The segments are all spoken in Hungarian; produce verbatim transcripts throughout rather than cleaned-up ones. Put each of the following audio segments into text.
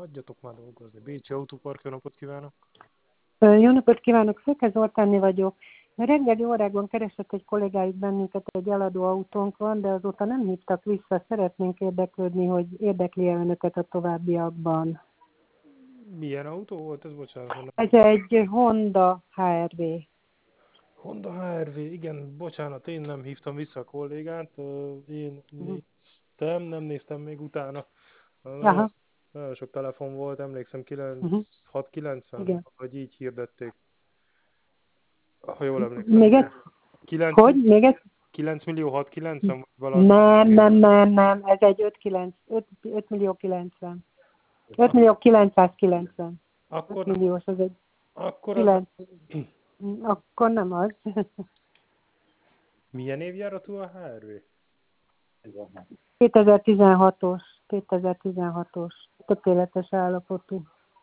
hagyjatok már dolgozni. Bécsi Autópark, jó napot kívánok! Jó napot kívánok, Szöke Zoltánné vagyok. Reggeli órákban keresett egy kollégájuk bennünket, egy eladó autónk van, de azóta nem hívtak vissza. Szeretnénk érdeklődni, hogy érdekli-e önöket a továbbiakban. Milyen autó volt ez? Bocsánat. Nem... Ez egy Honda há er vé. Honda há er vé, igen, bocsánat, én nem hívtam vissza a kollégát. Én néztem, nem néztem még utána. Nagyon, Aha. nagyon sok telefon volt, emlékszem, Uh-huh. hat kilencven, Igen. vagy így hirdették. Ha jól emlékszem, Még ez? ugye? kilenc, Hogy? Még ez? kilenc millió hatszázkilencven, vagy valami. Nem, nem, nem, nem. Ez egy öt millió kilencven. öt millió kilencszázkilencven. Akkor öt milliós, ez egy Akkor az... kilenc. Akkor nem az. Milyen évjáratú a há er vé? kétezer-tizenhatos. kétezer-tizenhatos. Tökéletes állapotú.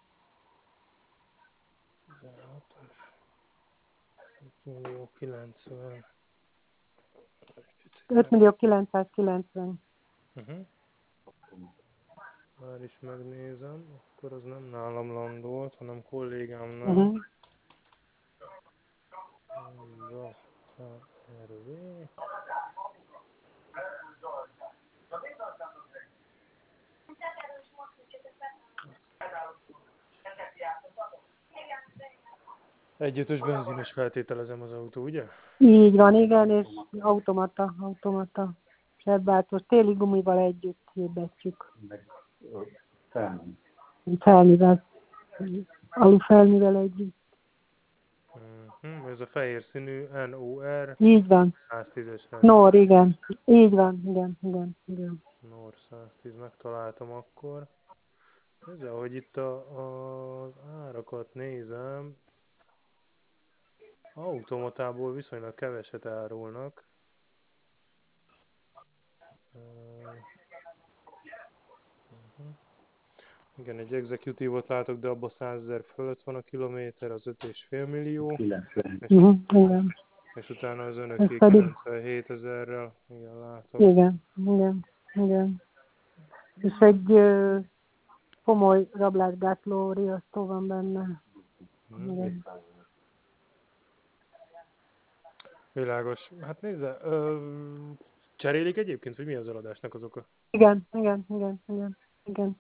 tizenhatos. öt millió kilencven. öt millió kilencszázkilencven. Uh-huh. Már is megnézem, akkor az nem nálam landolt, hanem kollégámnál. Uh-huh. Honda há er vé. Egyötös benzines feltételezem az autó, ugye? Így van, igen, és automata, automata. Sebváltós, téli gumival együtt hirdetjük. Felmivel. Alufelmivel együtt. Uh-huh. Ez a fehér színű en o er Így van. száztízes Nor, igen. Így van, igen, igen, igen. Nor száztíz, megtaláltam akkor. Ez ahogy itt a, a, az árakat nézem, automatából viszonylag keveset árulnak. Uh, uh-huh. Igen, egy executívot látok, de abban százezer fölött van a kilométer, az öt és fél millió. kilencven. És, uh-huh, igen. És utána az önöké pedig... kilencvenhét ezerrel, igen, látok. Igen, igen, igen. És egy ö, komoly rablásgátló riasztó van benne. Hmm. Igen. Világos. Hát nézze, ö, cserélik egyébként, vagy mi az eladásnak az oka? Igen, igen, igen, igen, igen.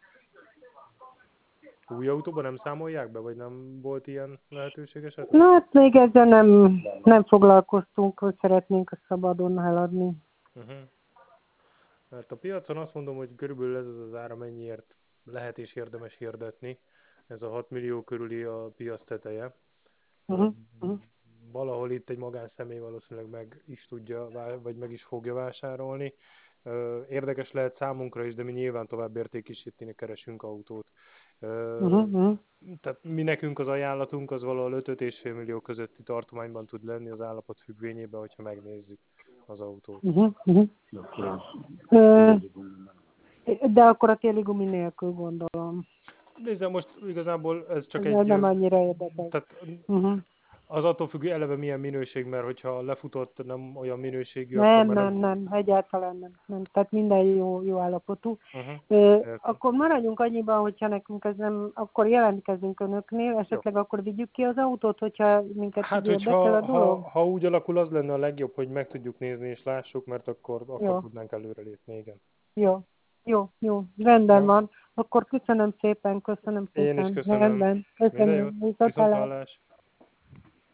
Új autóban nem számolják be, vagy nem volt ilyen lehetőség esetleg? Na hát még ezzel nem, nem foglalkoztunk, hogy szeretnénk a szabadon eladni. Uh-huh. Mert a piacon azt mondom, hogy körülbelül ez az az ára, mennyiért lehet és érdemes hirdetni. Ez a hat millió körüli a piac teteje. Uh-huh, uh-huh. Valahol itt egy magánszemély valószínűleg meg is tudja, vagy meg is fogja vásárolni. Érdekes lehet számunkra is, de mi nyilván tovább értékesíteni keresünk autót. Uh-huh, uh-huh. Tehát mi nekünk az ajánlatunk az valahol öt és fél millió közötti tartományban tud lenni az állapot függvényében, hogyha megnézzük az autót. Uh-huh, uh-huh. Uh, de akkor a téli gumi nélkül gondolom. Nézd, most igazából ez csak ez egy... nem annyira érdekes. Tehát uh-huh. az attól függ eleve milyen minőség, mert hogyha lefutott nem olyan minőségű, nem, akkor nem, nem, nem, egyáltalán nem, nem. Tehát minden jó, jó állapotú. Uh-huh. Uh, akkor maradjunk annyiban, hogyha nekünk ez nem, akkor jelentkezünk önöknél, esetleg jó. Akkor vigyük ki az autót, hogyha minket hát, érdekel a dolog? Ha, ha úgy alakul, az lenne a legjobb, hogy meg tudjuk nézni és lássuk, mert akkor, akkor tudnánk előrelépni, igen. Jó, jó, jó, rendben jó. van. Akkor köszönöm szépen, köszönöm szépen. Én is köszönöm. Rendben, köszönöm. Viszont hallás.